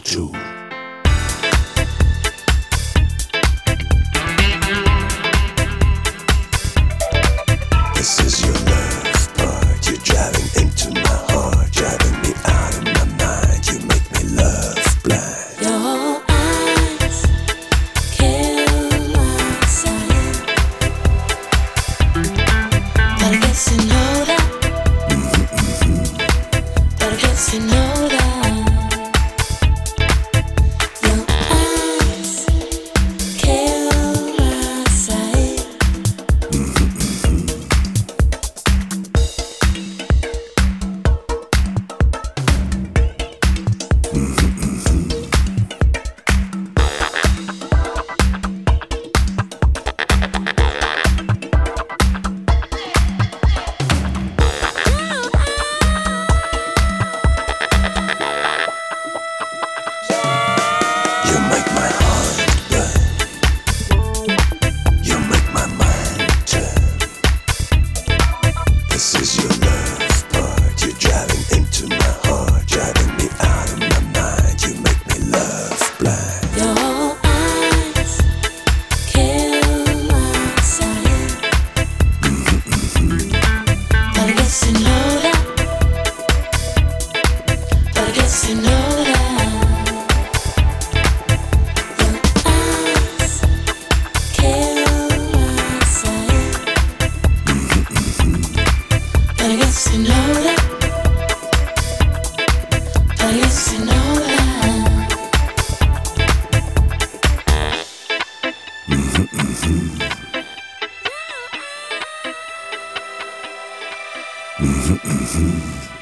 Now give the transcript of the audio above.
too. This is your love part. You're driving into my heart, driving me out of my mind. You make me love blind. Your eyes kill my sight, but I guess you know that. But I guess you know that. Your eyes kill my sight. You make my heart burn. You make my mind turn. This is your love part. You're driving into my heart, driving me out of my mind. You make me love blind. Your eyes kill my sight, but I guess you know that. But I guess you know that. But I guess you know that. But I guess you know that.